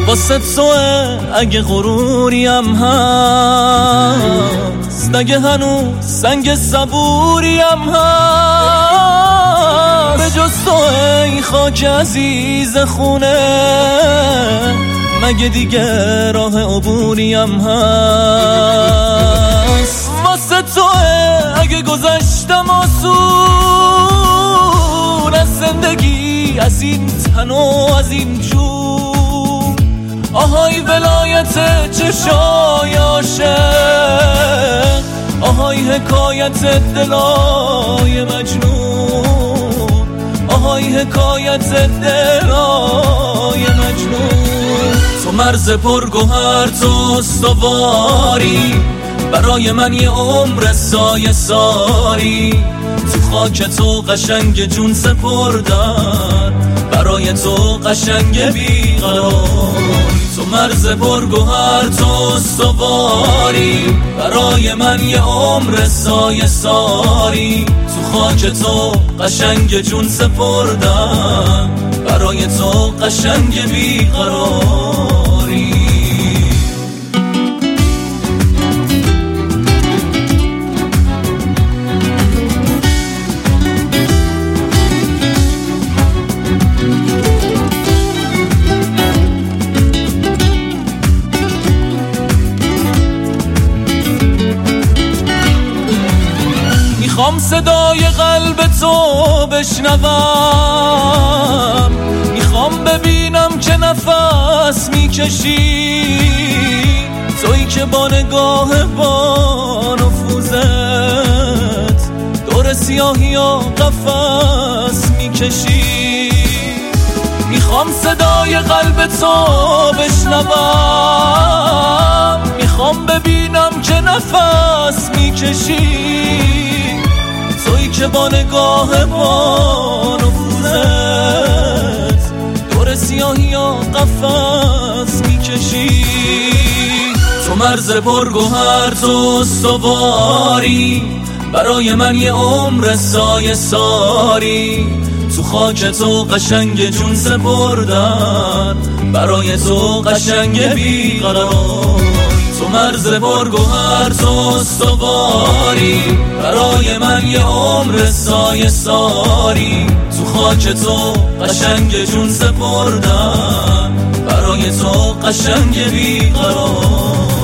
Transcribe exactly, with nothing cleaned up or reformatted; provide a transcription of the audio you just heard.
واسه توه اگه غروریم هست، اگه هنوز سنگ صبوریم هست، به جز توه این خاک عزیز خونه مگه دیگه راه عبوریم هست. واسه توه اگه گذشتم آسون از زندگی، از این تن و از این جون، آهای ولایت چشای عاشق، آهای حکایت دلای مجنون، آهای حکایت دلای مجنون. تو مرز پرگوهر، تو استواری، برای من یه عمر سایه ساری، تو خاک تو قشنگ جون سپردن، برای تو قشنگ بیقراری. تو مرز پرگوهر، تو استواری، برای من یه عمر سایه ساری، تو خاک تو قشنگ جون سپردن، برای تو قشنگ بیقراری. میخوام صدای قلب تو بشنوم، میخوام ببینم که نفس میکشی، تویی که با نگاه با نفوذت دور سیاهی و قفس میکشی. میخوام صدای قلب تو بشنوم، میخوام ببینم که نفس میکشی، تویی که با نگاه با نفوذت دور سیاهی و قفس میکشی. تو مرز پرگوهر، تو استواری، برای من یه عمر سایه ساری، تو خاک تو قشنگ جون سپردن، برای تو قشنگ بیقراری. تو مرز پرگوهر، تو استواری، برای من یه عمر سایه ساری، تو خاک تو قشنگ جون سپردن، برای تو قشنگ بیقراری.